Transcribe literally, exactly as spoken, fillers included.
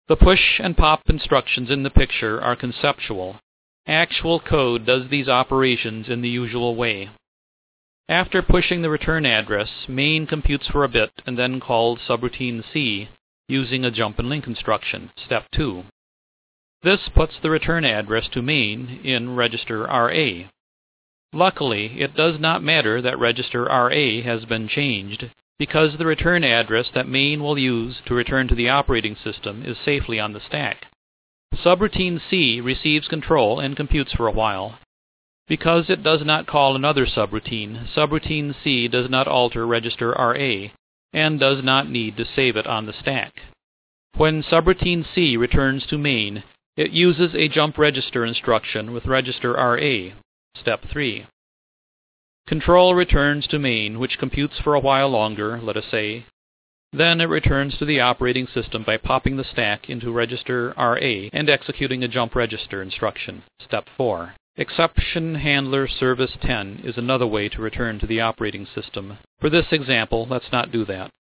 The push and pop instructions in the picture are conceptual. Actual code does these operations in the usual way. After pushing the return address, main computes for a bit and then calls subroutine C using a jump and link instruction, step two. This puts the return address to main in register R A. Luckily, it does not matter that register R A has been changed, because the return address that main will use to return to the operating system is safely on the stack. Subroutine C receives control and computes for a while. Because it does not call another subroutine, subroutine C does not alter register R A, and does not need to save it on the stack. When subroutine C returns to main, it uses a jump register instruction with register R A, step three. Control returns to main, which computes for a while longer, let us say. Then it returns to the operating system by popping the stack into register R A and executing a jump register instruction, step four. Exception handler service ten is another way to return to the operating system. For this example, let's not do that.